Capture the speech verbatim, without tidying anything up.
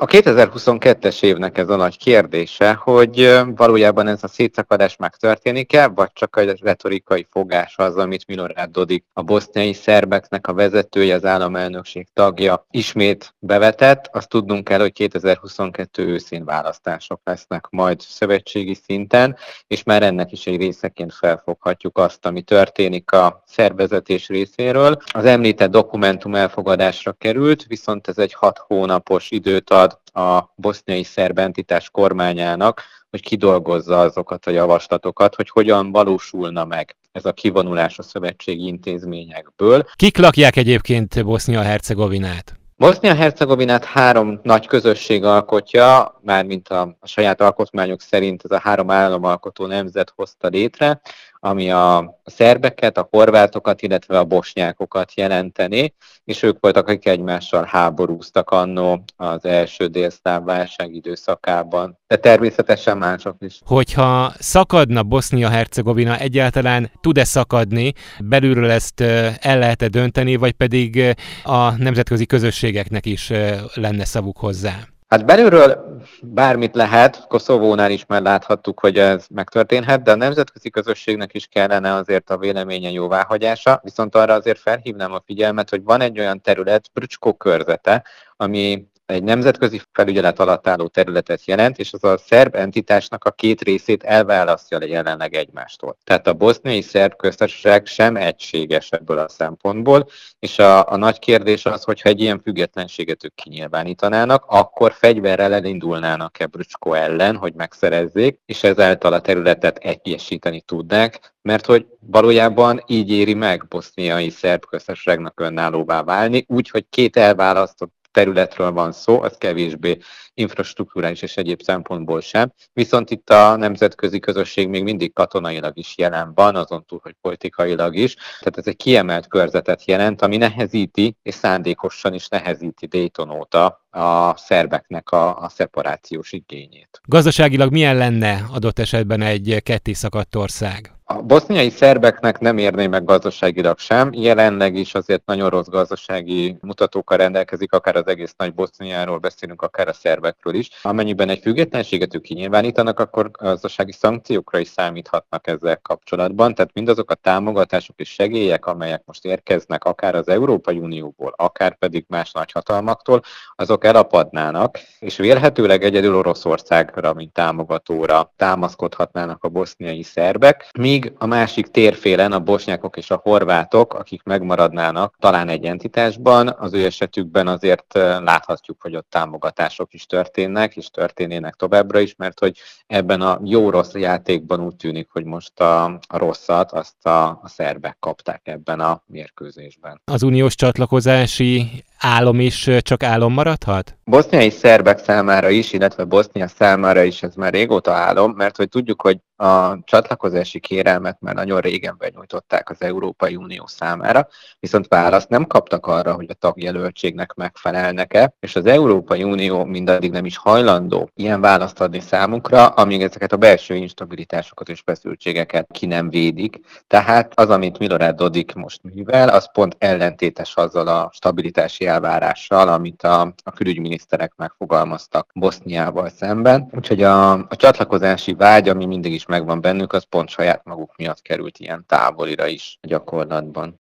A kétezer-huszonkettes évnek ez a nagy kérdése, hogy valójában ez a szétszakadás megtörténik-e, vagy csak egy retorikai fogás az, amit Milorad Dodik, a boszniai szerbeknek a vezetője, az államelnökség tagja ismét bevetett. Azt tudnunk kell, hogy kétezer-huszonkettő őszén választások lesznek majd szövetségi szinten, és már ennek is egy részeként felfoghatjuk azt, ami történik a szervezetés részéről. Az említett dokumentum elfogadásra került, viszont ez egy hat hónapos időt ad a boszniai szerb entitás kormányának, hogy kidolgozza azokat a javaslatokat, hogy hogyan valósulna meg ez a kivonulás a szövetségi intézményekből. Kik lakják egyébként Bosznia-Hercegovinát? Bosznia-Hercegovinát három nagy közösség alkotja, mármint a, a saját alkotmányok szerint ez a három államalkotó nemzet hozta létre, ami a szerbeket, a horvátokat, illetve a bosnyákokat jelenteni, és ők voltak, akik egymással háborúztak annó az első délszláv válság időszakában, de természetesen mások is. Hogyha szakadna Bosznia-Hercegovina, egyáltalán tud-e szakadni, belülről ezt el lehet-e dönteni, vagy pedig a nemzetközi közösségeknek is lenne szavuk hozzá? Hát belülről bármit lehet, Koszovónál is már láthattuk, hogy ez megtörténhet, de a nemzetközi közösségnek is kellene azért a véleménye jóváhagyása, viszont arra azért felhívnám a figyelmet, hogy van egy olyan terület, Brčko körzete, ami egy nemzetközi felügyelet alatt álló területet jelent, és az a szerb entitásnak a két részét elválasztja jelenleg egymástól. Tehát a boszniai szerb köztársaság sem egységes ebből a szempontból, és a, a nagy kérdés az, hogyha egy ilyen függetlenséget ők kinyilvánítanának, akkor fegyverrel elindulnának-e Brčko ellen, hogy megszerezzék, és ezáltal a területet egyesíteni tudnák, mert hogy valójában így éri meg boszniai szerb köztársaságnak önállóvá válni, úgy, hogy két elválasztott területről van szó, az kevésbé infrastruktúrális és egyéb szempontból sem. Viszont itt a nemzetközi közösség még mindig katonailag is jelen van, azon túl, hogy politikailag is. Tehát ez egy kiemelt körzetet jelent, ami nehezíti, és szándékosan is nehezíti Dayton óta a szerbeknek a, a szeparációs igényét. Gazdaságilag milyen lenne adott esetben egy kettészakadt ország? A boszniai szerbeknek nem érné meg gazdaságilag sem, jelenleg is azért nagyon rossz gazdasági mutatókkal rendelkezik, akár az egész nagy Boszniáról beszélünk, akár a szerbekről is. Amennyiben egy függetlenséget ők kinyilvánítanak, akkor gazdasági szankciókra is számíthatnak ezzel kapcsolatban, tehát mindazok a támogatások és segélyek, amelyek most érkeznek, akár az Európai Unióból, akár pedig más nagyhatalmaktól, azok elapadnának, és vélhetőleg egyedül Oroszországra, mint támogatóra támaszkodhatnának a boszniai szerbek, míg a másik térfélen a bosnyákok és a horvátok, akik megmaradnának talán egy entitásban, az ő esetükben azért láthatjuk, hogy ott támogatások is történnek, és történnének továbbra is, mert hogy ebben a jó-rossz játékban úgy tűnik, hogy most a, a rosszat azt a, a szerbek kapták ebben a mérkőzésben. Az uniós csatlakozási álom is csak álom maradhat? Boszniai szerbek számára is, illetve Bosznia számára is ez már régóta álom, mert hogy tudjuk, hogy a csatlakozási kérelmet már nagyon régen benyújtották az Európai Unió számára, viszont választ nem kaptak arra, hogy a tagjelöltségnek megfelelnek-e, és az Európai Unió mindaddig nem is hajlandó ilyen választ adni számukra, amíg ezeket a belső instabilitásokat és feszültségeket ki nem védik. Tehát az, amit Milorad Dodik most művel, az pont ellentétes azzal a stabilitási elvárással, amit a, a külügyminiszterek megfogalmaztak Boszniával szemben. Úgyhogy a, a csatlakozási vágy, ami mindig is megvan bennük, az pont saját maguk miatt került ilyen távolira is a gyakorlatban.